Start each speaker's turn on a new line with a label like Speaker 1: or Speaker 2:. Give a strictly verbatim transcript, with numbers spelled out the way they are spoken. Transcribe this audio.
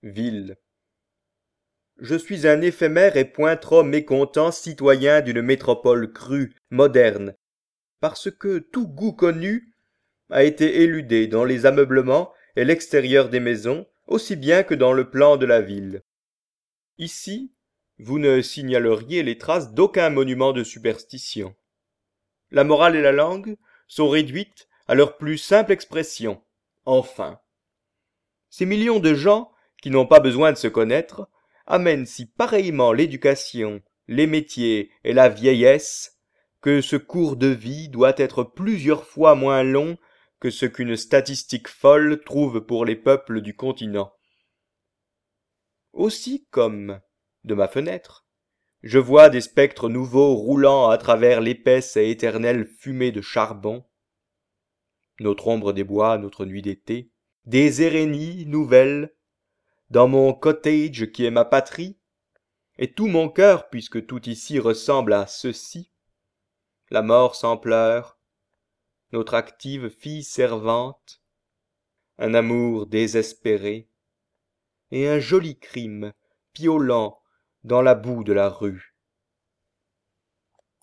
Speaker 1: Ville. Je suis un éphémère et point trop mécontent citoyen d'une métropole crue, moderne, parce que tout goût connu a été éludé dans les ameublements et l'extérieur des maisons, aussi bien que dans le plan de la ville. Ici, vous ne signaleriez les traces d'aucun monument de superstition. La morale et la langue sont réduites à leur plus simple expression. Enfin, ces millions de gens qui n'ont pas besoin de se connaître amènent si pareillement l'éducation, les métiers et la vieillesse que ce cours de vie doit être plusieurs fois moins long que ce qu'une statistique folle trouve pour les peuples du continent. Aussi comme, de ma fenêtre, je vois des spectres nouveaux roulant à travers l'épaisse et éternelle fumée de charbon, notre ombre des bois, notre nuit d'été, des érénies nouvelles, dans mon cottage qui est ma patrie, et tout mon cœur, puisque tout ici ressemble à ceci, la mort sans pleurs, notre active fille servante, un amour désespéré, et un joli crime, piaulant dans la boue de la rue.